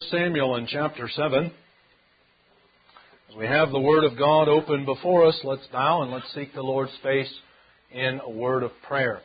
Samuel in chapter 7. As we have the Word of God open before us, let's bow and let's seek the Lord's face in a word of prayer.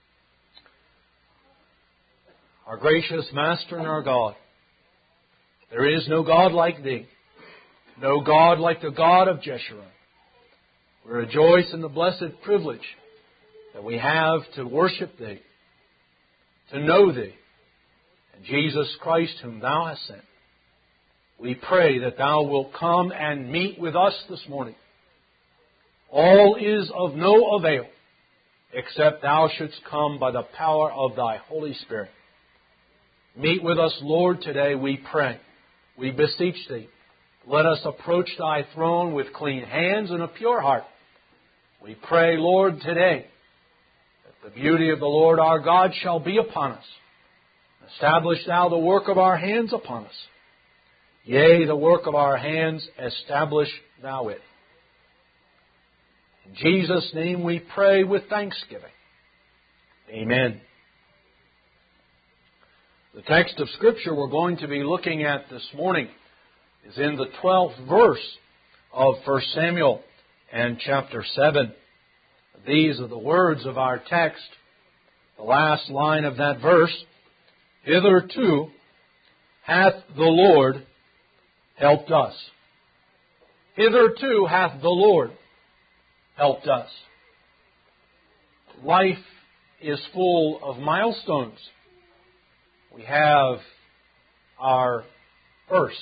Our gracious Master and our God, there is no God like Thee, no God like the God of Jeshurun. We rejoice in the blessed privilege that we have to worship Thee, to know Thee, and Jesus Christ whom Thou hast sent. We pray that Thou wilt come and meet with us this morning. All is of no avail, except Thou shouldst come by the power of Thy Holy Spirit. Meet with us, Lord, today, we pray. We beseech Thee. Let us approach Thy throne with clean hands and a pure heart. We pray, Lord, today, that the beauty of the Lord our God shall be upon us. Establish Thou the work of our hands upon us. Yea, the work of our hands, establish Thou it. In Jesus' name we pray with thanksgiving. Amen. The text of Scripture we're going to be looking at this morning is in the 12th verse of 1 Samuel and chapter 7. These are the words of our text. The last line of that verse, "Hitherto hath the Lord helped us." Hitherto hath the Lord helped us. Life is full of milestones. We have our first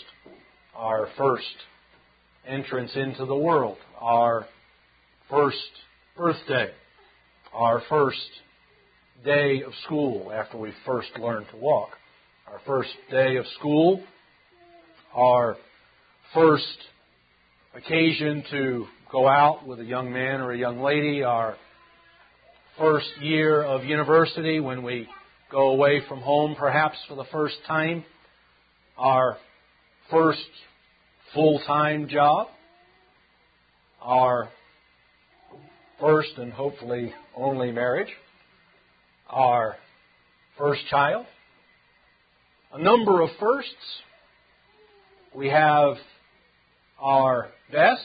entrance into the world, our first birthday, our first day of school after we first learned to walk, our first day of school, our first occasion to go out with a young man or a young lady, our first year of university when we go away from home perhaps for the first time, our first full-time job, our first and hopefully only marriage, our first child, a number of firsts. We have our best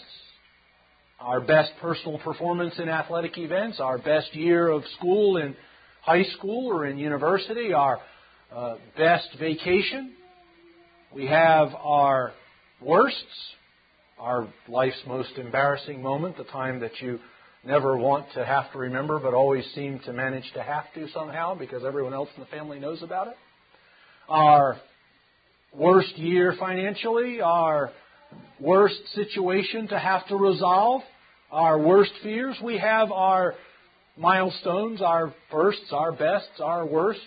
personal performance in athletic events, our best year of school in high school or in university, our best vacation. We have our worsts, our life's most embarrassing moment, the time that you never want to have to remember but always seem to manage to have to somehow because everyone else in the family knows about it. Our worst year financially, our worst situation to have to resolve, our worst fears. We have our milestones, our firsts, our bests, our worsts.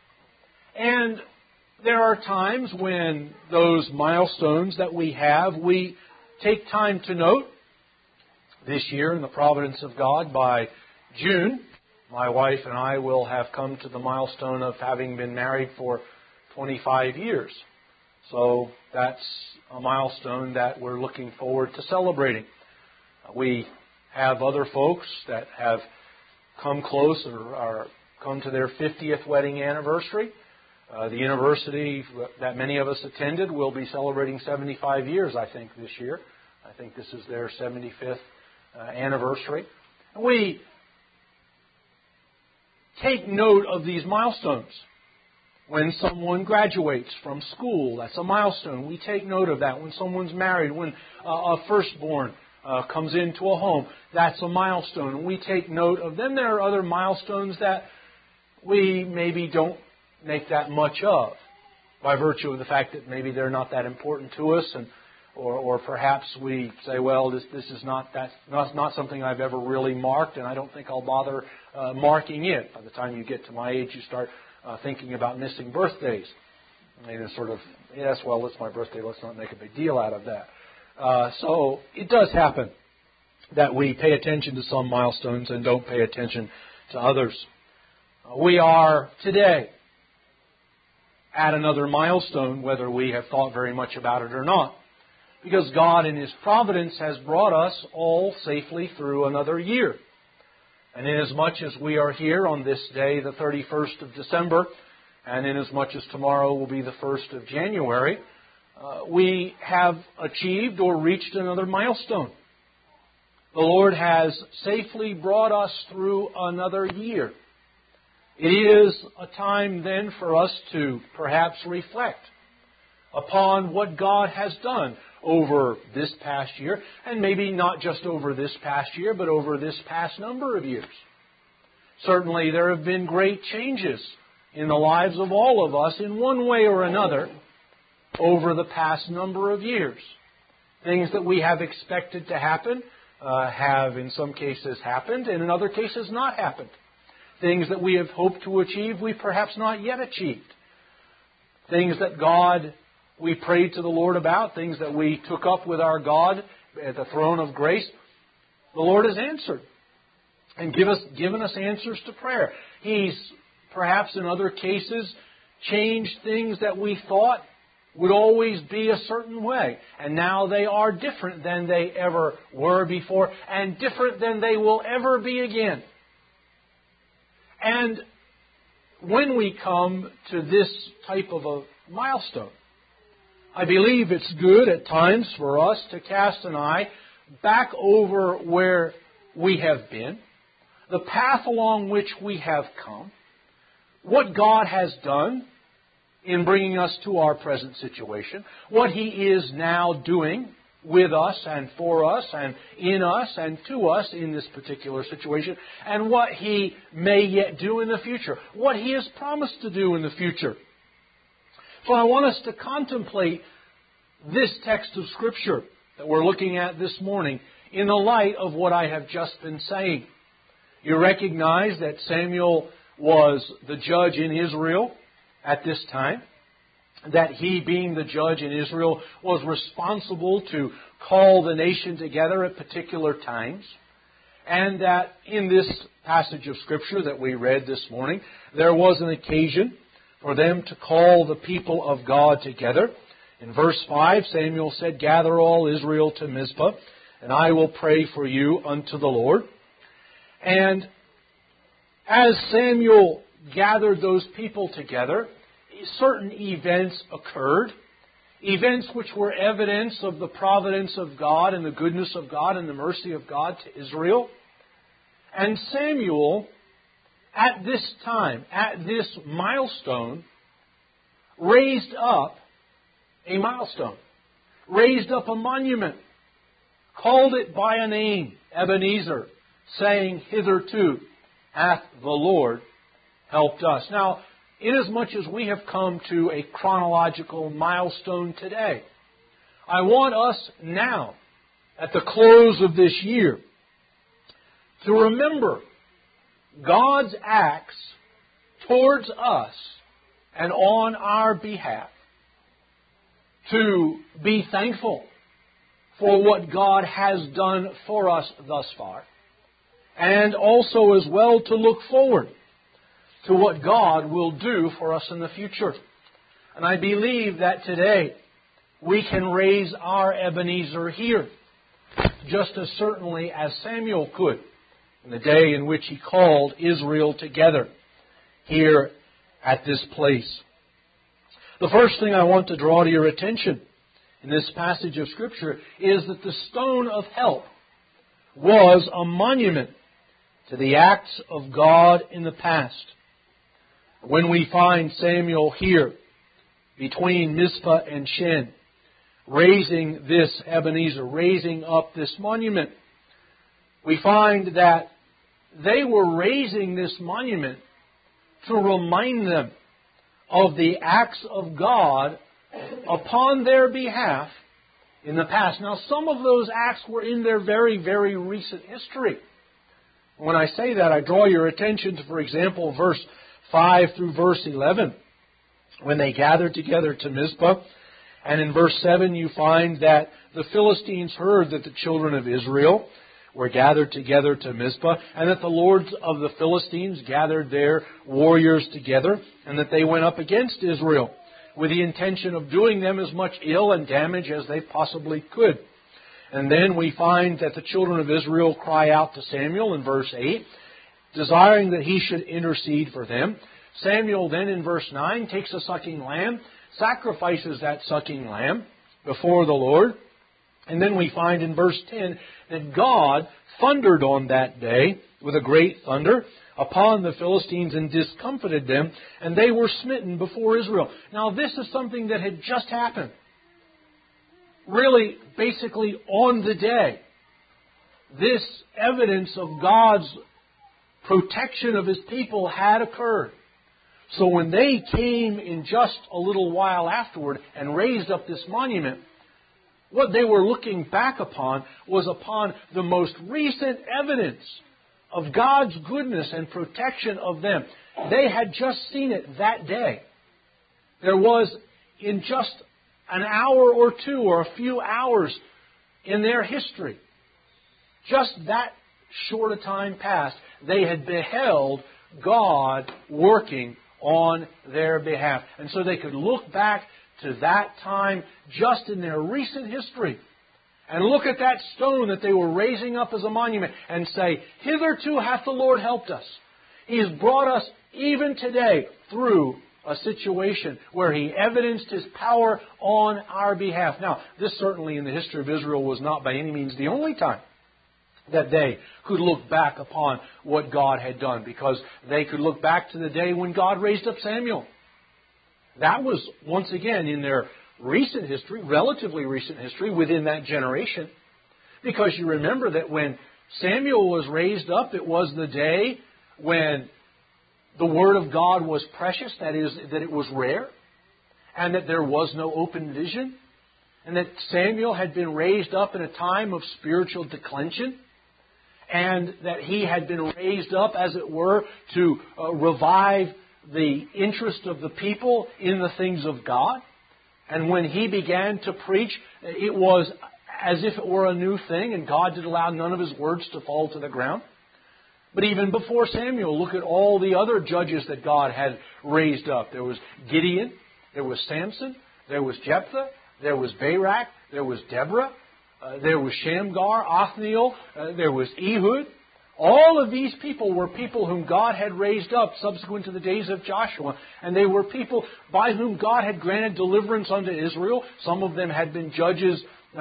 And there are times when those milestones that we have, we take time to note. This year, in the providence of God, by June, my wife and I will have come to the milestone of having been married for 25 years. So that's a milestone that we're looking forward to celebrating. We have other folks that have come close or come to their 50th wedding anniversary. The university that many of us attended will be celebrating 75 years, I think, this year. I think this is their 75th anniversary. We take note of these milestones. When someone graduates from school, that's a milestone. We take note of that. When someone's married, when a firstborn comes into a home, that's a milestone. We take note of them. There are other milestones that we maybe don't make that much of by virtue of the fact that maybe they're not that important to us, and or perhaps we say, well, this is not something I've ever really marked, and I don't think I'll bother marking it. By the time you get to my age, you start thinking about missing birthdays. And it's sort of, yes, well, it's my birthday. Let's not make a big deal out of that. So it does happen that we pay attention to some milestones and don't pay attention to others. We are today at another milestone, whether we have thought very much about it or not, because God in His providence has brought us all safely through another year. And inasmuch as we are here on this day, the 31st of December, and inasmuch as tomorrow will be the 1st of January, we have achieved or reached another milestone. The Lord has safely brought us through another year. It is a time then for us to perhaps reflect upon what God has done over this past year, and maybe not just over this past year, but over this past number of years. Certainly there have been great changes in the lives of all of us in one way or another over the past number of years. Things that we have expected to happen have in some cases happened, and in other cases not happened. Things that we have hoped to achieve, we perhaps not yet achieved. Things that we prayed to the Lord about, things that we took up with our God at the throne of grace, the Lord has answered and given us answers to prayer. He's perhaps in other cases changed things that we thought would always be a certain way. And now they are different than they ever were before, and different than they will ever be again. And when we come to this type of a milestone, I believe it's good at times for us to cast an eye back over where we have been, the path along which we have come, what God has done in bringing us to our present situation, what He is now doing with us and for us and in us and to us in this particular situation, and what He may yet do in the future, what He has promised to do in the future. So I want us to contemplate this text of Scripture that we're looking at this morning in the light of what I have just been saying. You recognize that Samuel was the judge in Israel at this time, that he, being the judge in Israel, was responsible to call the nation together at particular times, and that in this passage of Scripture that we read this morning, there was an occasion for them to call the people of God together. In verse 5, Samuel said, "Gather all Israel to Mizpah, and I will pray for you unto the Lord." And as Samuel gathered those people together, certain events occurred, events which were evidence of the providence of God and the goodness of God and the mercy of God to Israel. And Samuel, at this time, at this milestone, raised up a milestone, raised up a monument, called it by a name, Ebenezer, saying, "Hitherto hath the Lord helped us." Now, inasmuch as we have come to a chronological milestone today, I want us now, at the close of this year, to remember God's acts towards us and on our behalf, to be thankful for what God has done for us thus far, and also as well to look forward to what God will do for us in the future. And I believe that today we can raise our Ebenezer here, just as certainly as Samuel could in the day in which he called Israel together here at this place. The first thing I want to draw to your attention in this passage of Scripture is that the stone of help was a monument to the acts of God in the past. When we find Samuel here between Mizpah and Shen, raising this Ebenezer, raising up this monument, we find that they were raising this monument to remind them of the acts of God upon their behalf in the past. Now, some of those acts were in their very, very recent history. When I say that, I draw your attention to, for example, verse 5 through verse 11, when they gathered together to Mizpah. And in verse 7, you find that the Philistines heard that the children of Israel were gathered together to Mizpah, and that the lords of the Philistines gathered their warriors together, and that they went up against Israel with the intention of doing them as much ill and damage as they possibly could. And then we find that the children of Israel cry out to Samuel in verse 8, desiring that he should intercede for them. Samuel then in verse 9 takes a sucking lamb, sacrifices that sucking lamb, before the Lord. And then we find in verse 10 that God thundered on that day with a great thunder upon the Philistines and discomfited them, and they were smitten before Israel. Now this is something that had just happened. Really, basically on the day. This evidence of God's protection of His people had occurred. So when they came in just a little while afterward and raised up this monument, what they were looking back upon was upon the most recent evidence of God's goodness and protection of them. They had just seen it that day. There was, in just an hour or two or a few hours in their history, just that short a time past, they had beheld God working on their behalf. And so they could look back to that time just in their recent history and look at that stone that they were raising up as a monument and say, "Hitherto hath the Lord helped us. He has brought us even today through a situation where He evidenced His power on our behalf." Now, this certainly in the history of Israel was not by any means the only time that they could look back upon what God had done, because they could look back to the day when God raised up Samuel. That was, once again, in their recent history, relatively recent history, within that generation. Because you remember that when Samuel was raised up, it was the day when the Word of God was precious, that is, that it was rare, and that there was no open vision, and that Samuel had been raised up in a time of spiritual declension, and that he had been raised up, as it were, to revive the interest of the people in the things of God. And when he began to preach, it was as if it were a new thing, and God did allow none of His words to fall to the ground. But even before Samuel, look at all the other judges that God had raised up. There was Gideon, there was Samson, there was Jephthah, there was Barak, there was Deborah, there was Shamgar, Othniel, there was Ehud. All of these people were people whom God had raised up subsequent to the days of Joshua. And they were people by whom God had granted deliverance unto Israel. Some of them had been judges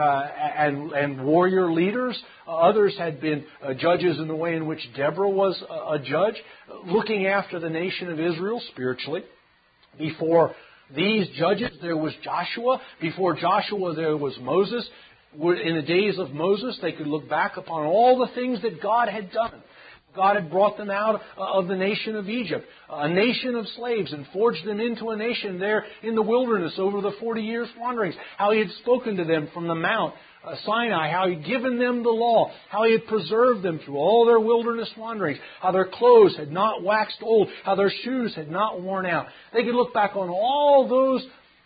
and warrior leaders. Others had been judges in the way in which Deborah was a judge, looking after the nation of Israel spiritually. Before these judges, there was Joshua. Before Joshua, there was Moses. In the days of Moses, they could look back upon all the things that God had done. God had brought them out of the nation of Egypt, a nation of slaves, and forged them into a nation there in the wilderness over the 40 years' wanderings. How He had spoken to them from the Mount Sinai, how He had given them the law, how He had preserved them through all their wilderness wanderings, how their clothes had not waxed old, how their shoes had not worn out. They could look back on all those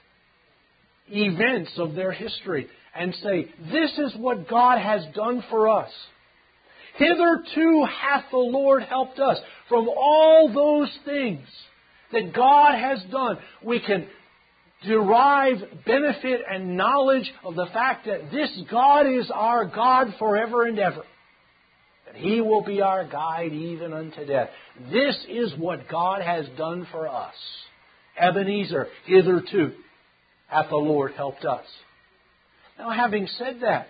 events of their history and say, "This is what God has done for us. Hitherto hath the Lord helped us." From all those things that God has done, we can derive benefit and knowledge of the fact that this God is our God forever and ever. That He will be our guide even unto death. This is what God has done for us. Ebenezer, hitherto hath the Lord helped us. Now, having said that,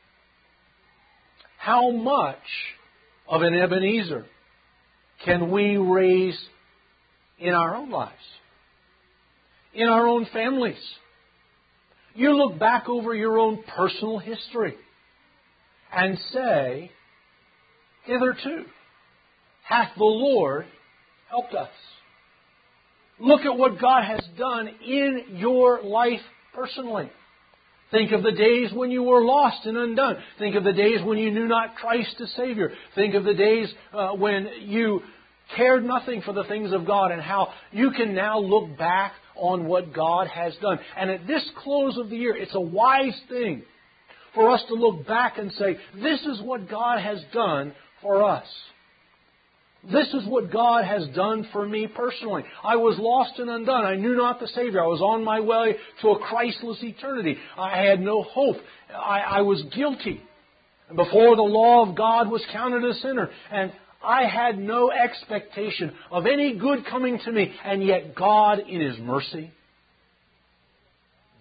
how much of an Ebenezer can we raise in our own lives? In our own families? You look back over your own personal history and say, "Hitherto hath the Lord helped us." Look at what God has done in your life personally. Think of the days when you were lost and undone. Think of the days when you knew not Christ as Savior. Think of the days when you cared nothing for the things of God, and how you can now look back on what God has done. And at this close of the year, it's a wise thing for us to look back and say, "This is what God has done for us. This is what God has done for me personally. I was lost and undone. I knew not the Savior. I was on my way to a Christless eternity. I had no hope. I was guilty. And before the law of God was counted a sinner. And I had no expectation of any good coming to me. And yet God, in His mercy,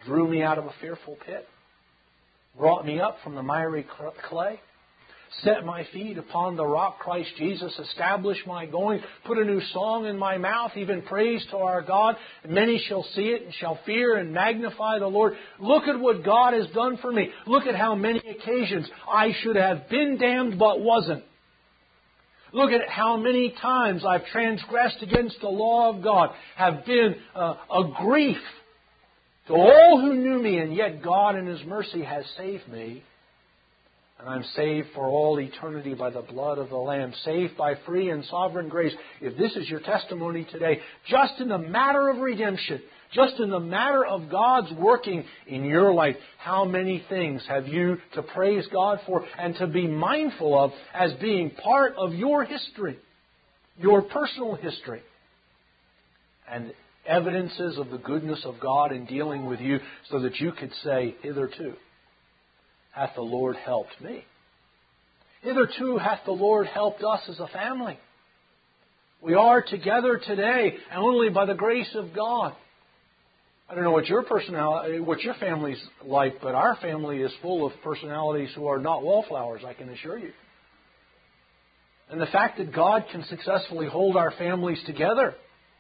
drew me out of a fearful pit, brought me up from the miry clay, set my feet upon the rock, Christ Jesus, established my going, put a new song in my mouth, even praise to our God. Many shall see it and shall fear and magnify the Lord. Look at what God has done for me. Look at how many occasions I should have been damned but wasn't. Look at how many times I've transgressed against the law of God, have been a grief to all who knew me, and yet God in His mercy has saved me. And I'm saved for all eternity by the blood of the Lamb, saved by free and sovereign grace. If this is your testimony today, just in the matter of redemption, just in the matter of God's working in your life, how many things have you to praise God for and to be mindful of as being part of your history, your personal history, and evidences of the goodness of God in dealing with you, so that you could say, hitherto hath the Lord helped me. Hitherto hath the Lord helped us as a family. We are together today only by the grace of God. I don't know what your personality, what your family's like, but our family is full of personalities who are not wallflowers, I can assure you. And the fact that God can successfully hold our families together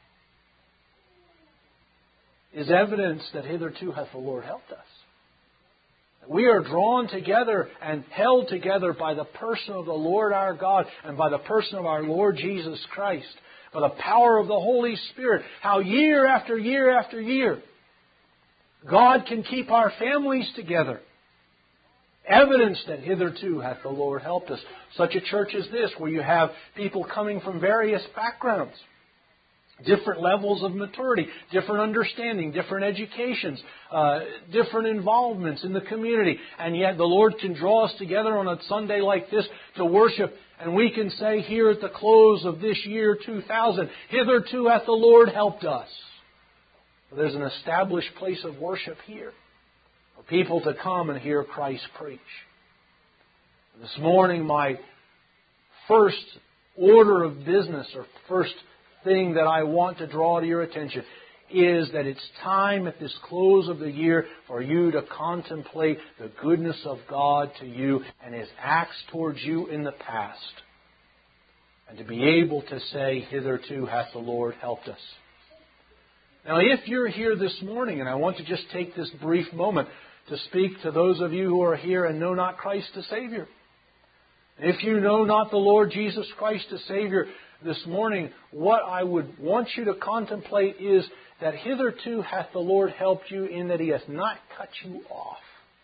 is evidence that hitherto hath the Lord helped us. We are drawn together and held together by the person of the Lord our God and by the person of our Lord Jesus Christ, by the power of the Holy Spirit. How year after year after year, God can keep our families together. Evidence that hitherto hath the Lord helped us. Such a church as this, where you have people coming from various backgrounds, different levels of maturity, different understanding, different educations, different involvements in the community. And yet the Lord can draw us together on a Sunday like this to worship. And we can say here at the close of this year 2000, hitherto hath the Lord helped us. There's an established place of worship here for people to come and hear Christ preach. This morning, my first order of business, or first thing that I want to draw to your attention, is that it's time at this close of the year for you to contemplate the goodness of God to you and His acts towards you in the past, and to be able to say, hitherto hath the Lord helped us. Now, if you're here this morning, and I want to just take this brief moment to speak to those of you who are here and know not Christ as Savior. If you know not the Lord Jesus Christ as Savior this morning, what I would want you to contemplate is that hitherto hath the Lord helped you in that He hath not cut you off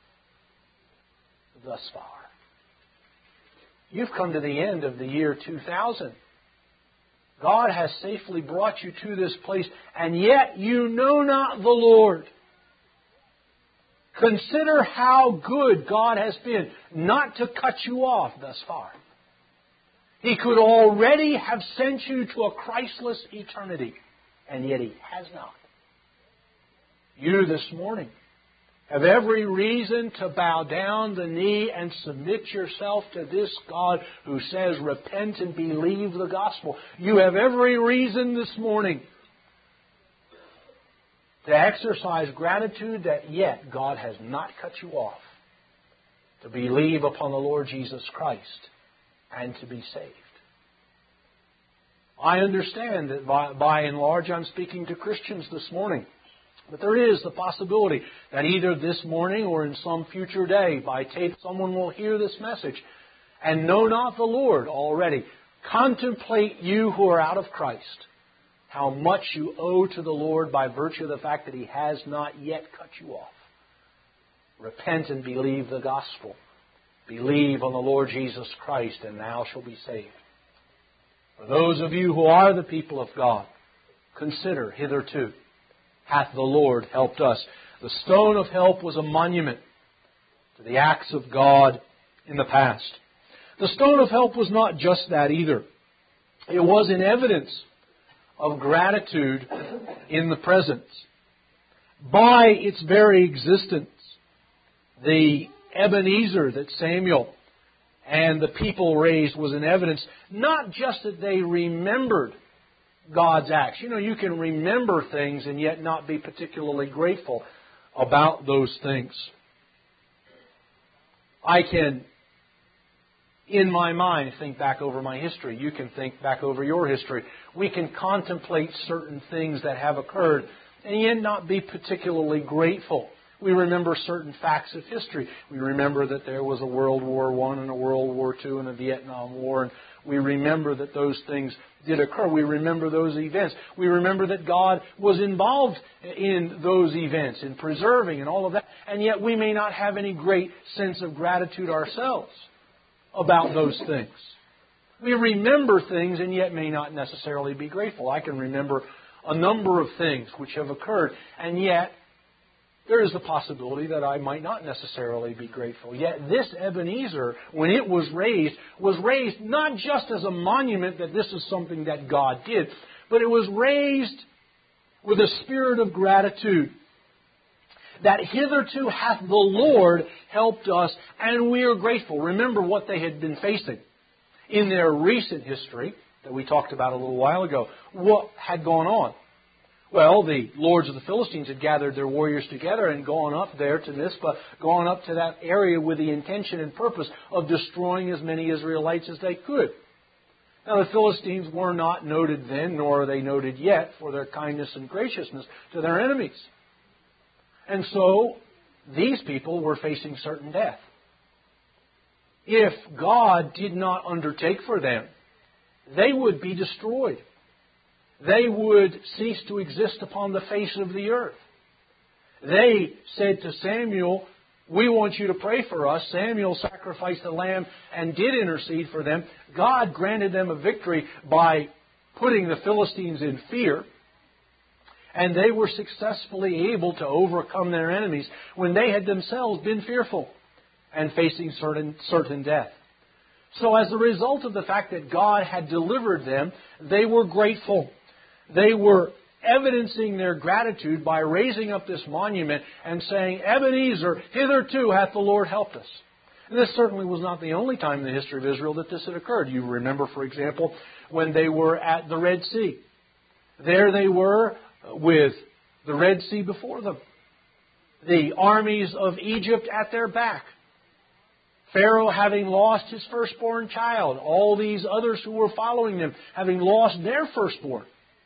thus far. You've come to the end of the year 2000. God has safely brought you to this place, and yet you know not the Lord. Consider how good God has been not to cut you off thus far. He could already have sent you to a Christless eternity, and yet He has not. You this morning have every reason to bow down the knee and submit yourself to this God who says, repent and believe the gospel. You have every reason this morning to exercise gratitude that yet God has not cut you off, to believe upon the Lord Jesus Christ and to be saved. I understand that by and large I'm speaking to Christians this morning. But there is the possibility that either this morning or in some future day, by tape, someone will hear this message and know not the Lord already. Contemplate, you who are out of Christ, how much you owe to the Lord by virtue of the fact that He has not yet cut you off. Repent and believe the gospel. Believe on the Lord Jesus Christ, and thou shalt be saved. For those of you who are the people of God, consider, hitherto hath the Lord helped us. The stone of help was a monument to the acts of God in the past. The stone of help was not just that either. It was an evidence of gratitude in the present. By its very existence, the Ebenezer that Samuel and the people raised was an evidence, not just that they remembered God's acts. You know, you can remember things and yet not be particularly grateful. about those things. I can, in my mind, think back over my history. You can think back over your history. We can contemplate certain things that have occurred and yet not be particularly grateful. We remember certain facts of history. We remember that there was a World War I and a World War II and a Vietnam War, and we remember that those things did occur. We remember those events. We remember that God was involved in those events, in preserving and all of that, and yet we may not have any great sense of gratitude ourselves about those things. We remember things and yet may not necessarily be grateful. I can remember a number of things which have occurred, and yet there is the possibility that I might not necessarily be grateful. Yet this Ebenezer, when it was raised not just as a monument that this is something that God did, but it was raised with a spirit of gratitude. That hitherto hath the Lord helped us, and we are grateful. Remember what they had been facing in their recent history that we talked about a little while ago. What had gone on? Well, the lords of the Philistines had gathered their warriors together and gone up there to Mizpah, gone up to that area with the intention and purpose of destroying as many Israelites as they could. Now, the Philistines were not noted then, nor are they noted yet, for their kindness and graciousness to their enemies. And so, these people were facing certain death. If God did not undertake for them, they would be destroyed. They would cease to exist upon the face of the earth. They said to Samuel, "We want you to pray for us." Samuel sacrificed a lamb and did intercede for them. God granted them a victory by putting the Philistines in fear. And they were successfully able to overcome their enemies when they had themselves been fearful and facing certain death. So as a result of the fact that God had delivered them, they were grateful. They were evidencing their gratitude by raising up this monument and saying, "Ebenezer, hitherto hath the Lord helped us." And this certainly was not the only time in the history of Israel that this had occurred. You remember, for example, when they were at the Red Sea. There they were with the Red Sea before them. The armies of Egypt at their back. Pharaoh having lost his firstborn child. All these others who were following them having lost their firstborn.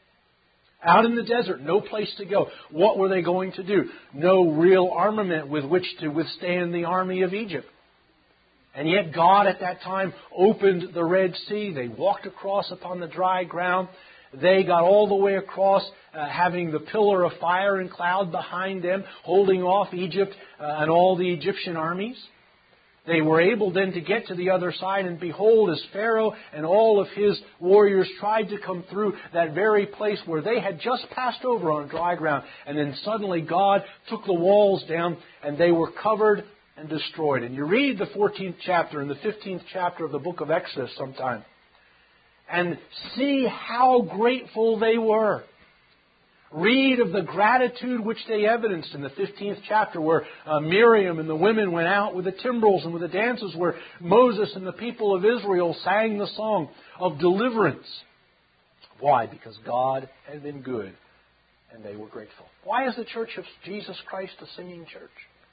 Out in the desert, no place to go. What were they going to do? No real armament with which to withstand the army of Egypt. And yet God at that time opened the Red Sea. They walked across upon the dry ground. They got all the way across, having the pillar of fire and cloud behind them, holding off Egypt and all the Egyptian armies. They were able then to get to the other side, and behold, as Pharaoh and all of his warriors tried to come through that very place where they had just passed over on dry ground, and then suddenly God took the walls down, and they were covered and destroyed. And you read the 14th chapter and the 15th chapter of the book of Exodus sometime, and see how grateful they were. Read of the gratitude which they evidenced in the 15th chapter, where Miriam and the women went out with the timbrels and with the dances, where Moses and the people of Israel sang the song of deliverance. Why? Because God had been good and they were grateful. Why is the Church of Jesus Christ a singing church?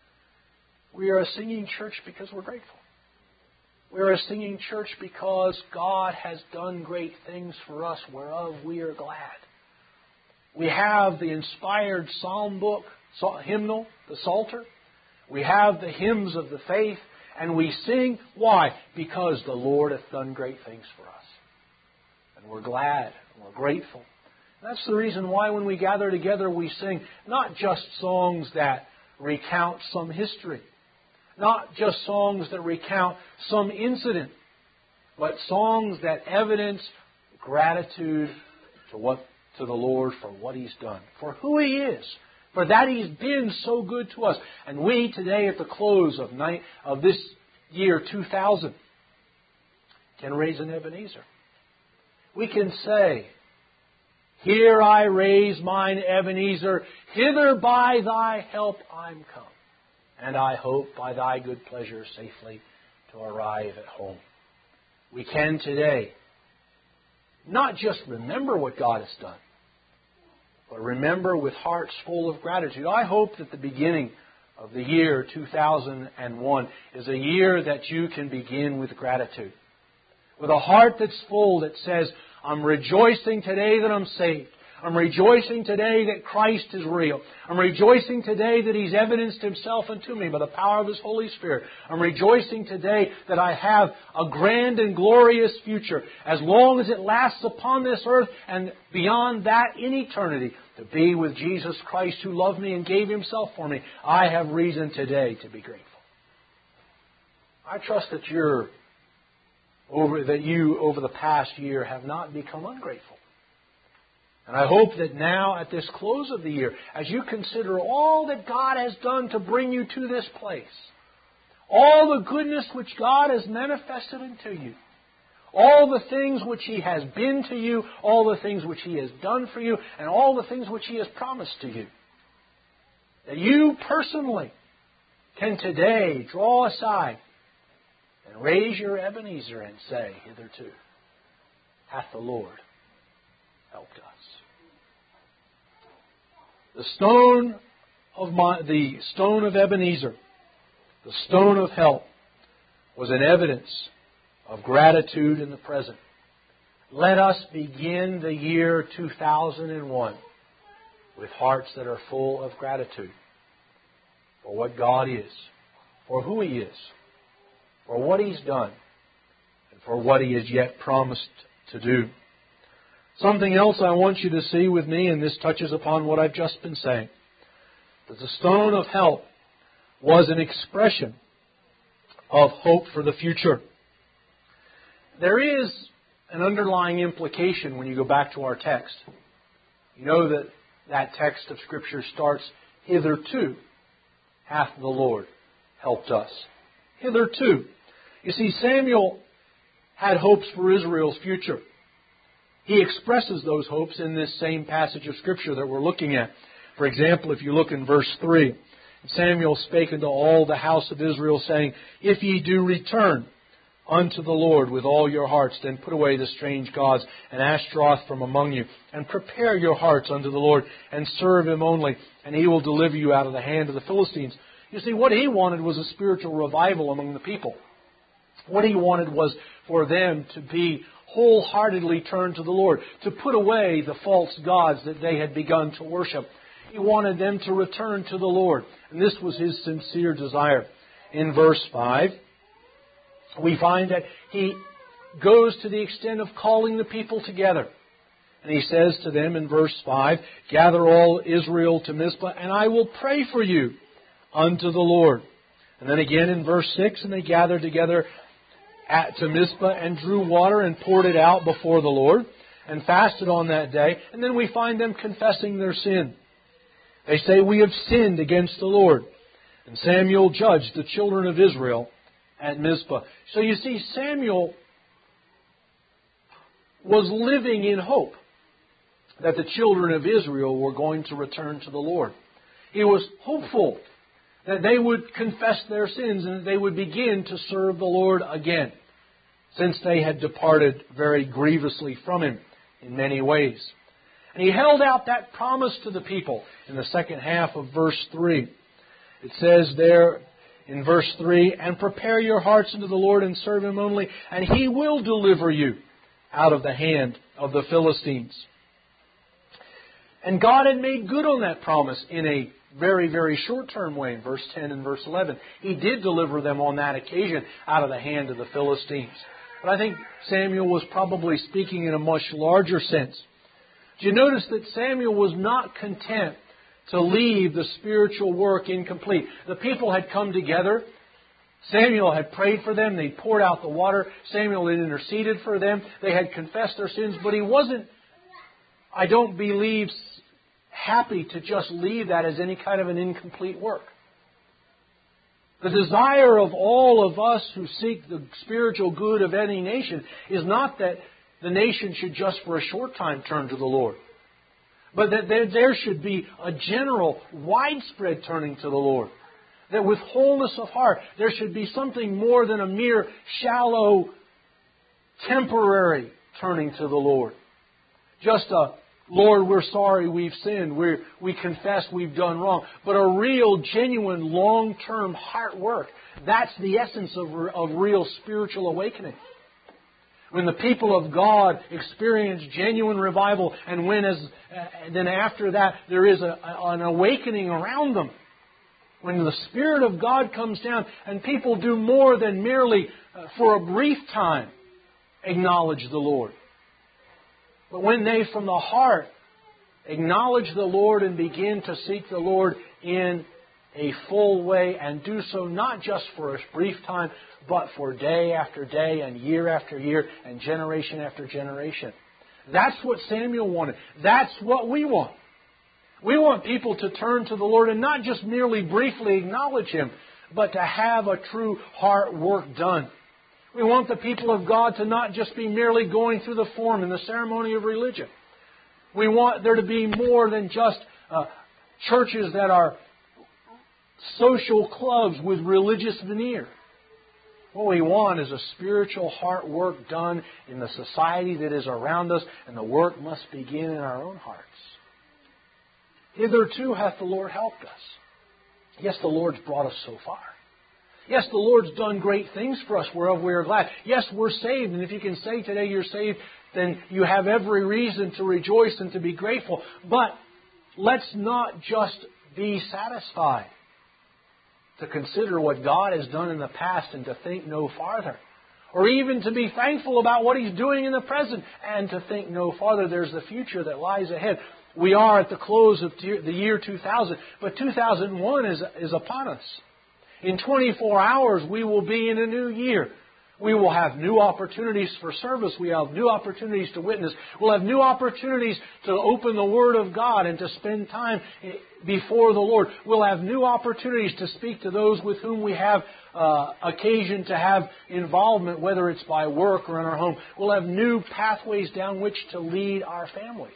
We are a singing church because we're grateful. We are a singing church because God has done great things for us, whereof we are glad. We have the inspired psalm book, hymnal, the Psalter. We have the hymns of the faith. And we sing. Why? Because the Lord hath done great things for us. And we're glad. And we're grateful. And that's the reason why when we gather together we sing not just songs that recount some history. Not just songs that recount some incident. But songs that evidence gratitude to the Lord for what He's done, for who He is, for that He's been so good to us. And we today at the close of this year 2000 can raise an Ebenezer. We can say, "Here I raise mine Ebenezer, hither by Thy help I'm come, and I hope by Thy good pleasure safely to arrive at home." We can today not just remember what God has done, but remember with hearts full of gratitude. I hope that the beginning of the year 2001 is a year that you can begin with gratitude. With a heart that's full that says, I'm rejoicing today that I'm saved. I'm rejoicing today that Christ is real. I'm rejoicing today that He's evidenced Himself unto me by the power of His Holy Spirit. I'm rejoicing today that I have a grand and glorious future, as long as it lasts upon this earth and beyond that in eternity, to be with Jesus Christ who loved me and gave Himself for me. I have reason today to be grateful. I trust that you over the past year have not become ungrateful. And I hope that now, at this close of the year, as you consider all that God has done to bring you to this place, all the goodness which God has manifested unto you, all the things which He has been to you, all the things which He has done for you, and all the things which He has promised to you, that you personally can today draw aside and raise your Ebenezer and say, hitherto hath the Lord helped us. The stone of Ebenezer, the stone of help, was an evidence of gratitude in the present. Let us begin the year 2001 with hearts that are full of gratitude for what God is, for who He is, for what He's done, and for what He has yet promised to do. Something else I want you to see with me, and this touches upon what I've just been saying, that the stone of help was an expression of hope for the future. There is an underlying implication when you go back to our text. You know that that text of Scripture starts, hitherto hath the Lord helped us. Hitherto. You see, Samuel had hopes for Israel's future. He expresses those hopes in this same passage of Scripture that we're looking at. For example, if you look in verse 3, Samuel spake unto all the house of Israel, saying, If ye do return unto the Lord with all your hearts, then put away the strange gods and Ashtaroth from among you, and prepare your hearts unto the Lord, and serve Him only, and He will deliver you out of the hand of the Philistines. You see, what he wanted was a spiritual revival among the people. What he wanted was for them to be wholeheartedly turned to the Lord, to put away the false gods that they had begun to worship. He wanted them to return to the Lord. And this was his sincere desire. In verse 5, we find that he goes to the extent of calling the people together. And he says to them in verse 5, Gather all Israel to Mizpah, and I will pray for you unto the Lord. And then again in verse 6, And they gathered together to Mizpah and drew water and poured it out before the Lord and fasted on that day. And then we find them confessing their sin. They say, We have sinned against the Lord. And Samuel judged the children of Israel at Mizpah. So you see, Samuel was living in hope that the children of Israel were going to return to the Lord. He was hopeful that they would confess their sins and that they would begin to serve the Lord again, since they had departed very grievously from Him in many ways. And he held out that promise to the people in the second half of verse 3. It says there in verse 3, And prepare your hearts unto the Lord and serve Him only, and He will deliver you out of the hand of the Philistines. And God had made good on that promise in a very, very short-term way in verse 10 and verse 11. He did deliver them on that occasion out of the hand of the Philistines. But I think Samuel was probably speaking in a much larger sense. Do you notice that Samuel was not content to leave the spiritual work incomplete? The people had come together. Samuel had prayed for them. They poured out the water. Samuel had interceded for them. They had confessed their sins. But he wasn't, I don't believe, happy to just leave that as any kind of an incomplete work. The desire of all of us who seek the spiritual good of any nation is not that the nation should just for a short time turn to the Lord, but that there should be a general, widespread turning to the Lord. That with wholeness of heart, there should be something more than a mere shallow, temporary turning to the Lord. Just a Lord, we're sorry we've sinned. We confess we've done wrong. But a real, genuine, long-term heart work. That's the essence of real spiritual awakening. When the people of God experience genuine revival, and then after that there is an awakening around them. When the Spirit of God comes down and people do more than merely, for a brief time, acknowledge the Lord. But when they, from the heart, acknowledge the Lord and begin to seek the Lord in a full way, and do so not just for a brief time, but for day after day and year after year and generation after generation. That's what Samuel wanted. That's what we want. We want people to turn to the Lord and not just merely briefly acknowledge Him, but to have a true heart work done. We want the people of God to not just be merely going through the form and the ceremony of religion. We want there to be more than just churches that are social clubs with religious veneer. What we want is a spiritual heart work done in the society that is around us, and the work must begin in our own hearts. Hitherto hath the Lord helped us. Yes, the Lord's brought us so far. Yes, the Lord's done great things for us whereof we are glad. Yes, we're saved, and if you can say today you're saved, then you have every reason to rejoice and to be grateful. But let's not just be satisfied to consider what God has done in the past and to think no farther. Or even to be thankful about what He's doing in the present and to think no farther. There's the future that lies ahead. We are at the close of the year 2000, but 2001 is upon us. In 24 hours we will be in a new year. We will have new opportunities for service. We have new opportunities to witness. We'll have new opportunities to open the Word of God and to spend time before the Lord. We'll have new opportunities to speak to those with whom we have occasion to have involvement, whether it's by work or in our home. We'll have new pathways down which to lead our families.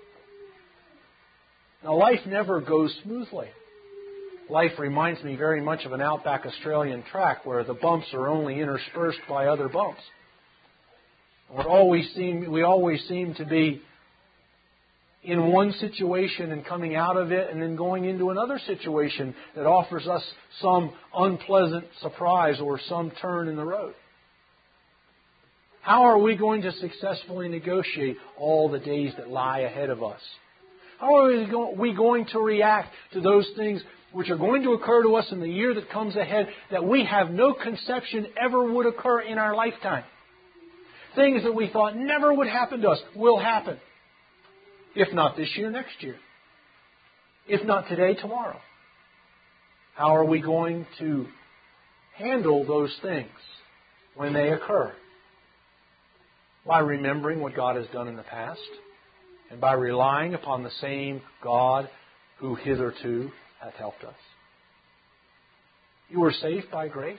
Now, life never goes smoothly. Life reminds me very much of an outback Australian track where the bumps are only interspersed by other bumps. We always seem to be in one situation and coming out of it and then going into another situation that offers us some unpleasant surprise or some turn in the road. How are we going to successfully negotiate all the days that lie ahead of us? How are we going to react to those things which are going to occur to us in the year that comes ahead that we have no conception ever would occur in our lifetime? Things that we thought never would happen to us will happen. If not this year, next year. If not today, tomorrow. How are we going to handle those things when they occur? By remembering what God has done in the past and by relying upon the same God who hitherto hath helped us. You were saved by grace.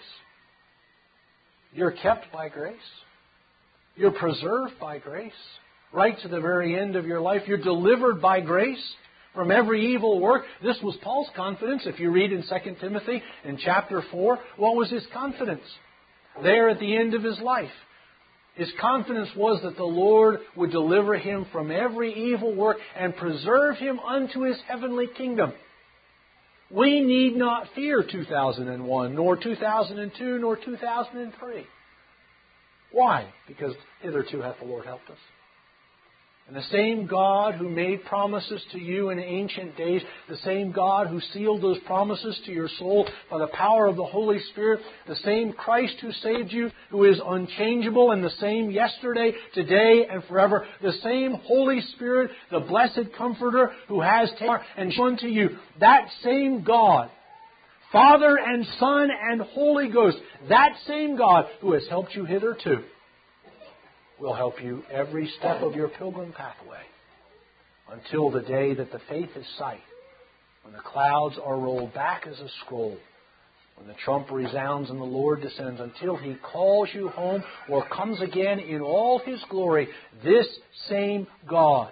You're kept by grace. You're preserved by grace. Right to the very end of your life, you're delivered by grace from every evil work. This was Paul's confidence. If you read in 2 Timothy in chapter 4, what was his confidence? There at the end of his life. His confidence was that the Lord would deliver him from every evil work and preserve him unto His heavenly kingdom. We need not fear 2001, nor 2002, nor 2003. Why? Because hitherto hath the Lord helped us. And the same God who made promises to you in ancient days, the same God who sealed those promises to your soul by the power of the Holy Spirit, the same Christ who saved you, who is unchangeable and the same yesterday, today, and forever, the same Holy Spirit, the blessed Comforter who has taken and shown to you, that same God, Father and Son and Holy Ghost, that same God who has helped you hitherto, will help you every step of your pilgrim pathway until the day that the faith is sight, when the clouds are rolled back as a scroll, when the trump resounds and the Lord descends, until He calls you home or comes again in all His glory. This same God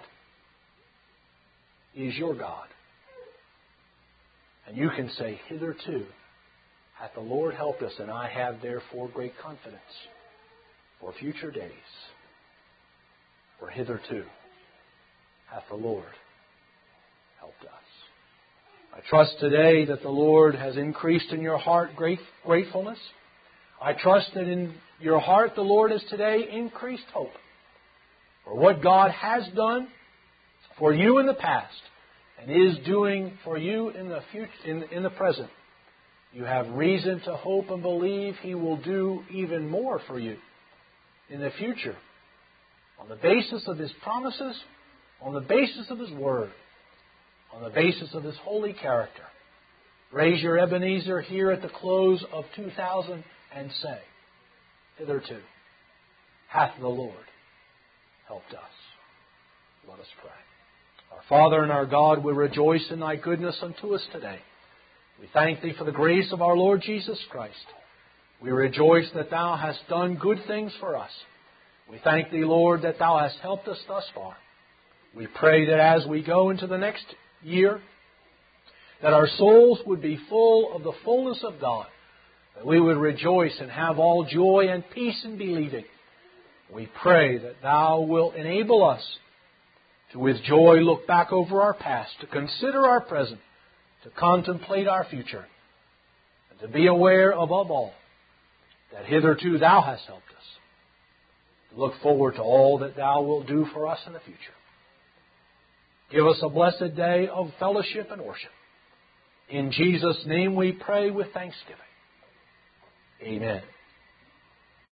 is your God. And you can say, hitherto hath the Lord helped us, and I have therefore great confidence for future days. For hitherto hath the Lord helped us. I trust today that the Lord has increased in your heart gratefulness. I trust that in your heart the Lord has today increased hope for what God has done for you in the past and is doing for you in the future, in the present. You have reason to hope and believe He will do even more for you in the future on the basis of His promises, on the basis of His Word, on the basis of His holy character. Raise your Ebenezer here at the close of 2000 and say, hitherto hath the Lord helped us. Let us pray. Our Father and our God, we rejoice in Thy goodness unto us today. We thank Thee for the grace of our Lord Jesus Christ. We rejoice that Thou hast done good things for us. We thank Thee, Lord, that Thou hast helped us thus far. We pray that as we go into the next year, that our souls would be full of the fullness of God, that we would rejoice and have all joy and peace in believing. We pray that Thou wilt enable us to with joy look back over our past, to consider our present, to contemplate our future, and to be aware above all that hitherto Thou hast helped us. To look forward to all that Thou wilt do for us in the future. Give us a blessed day of fellowship and worship. In Jesus' name we pray with thanksgiving. Amen.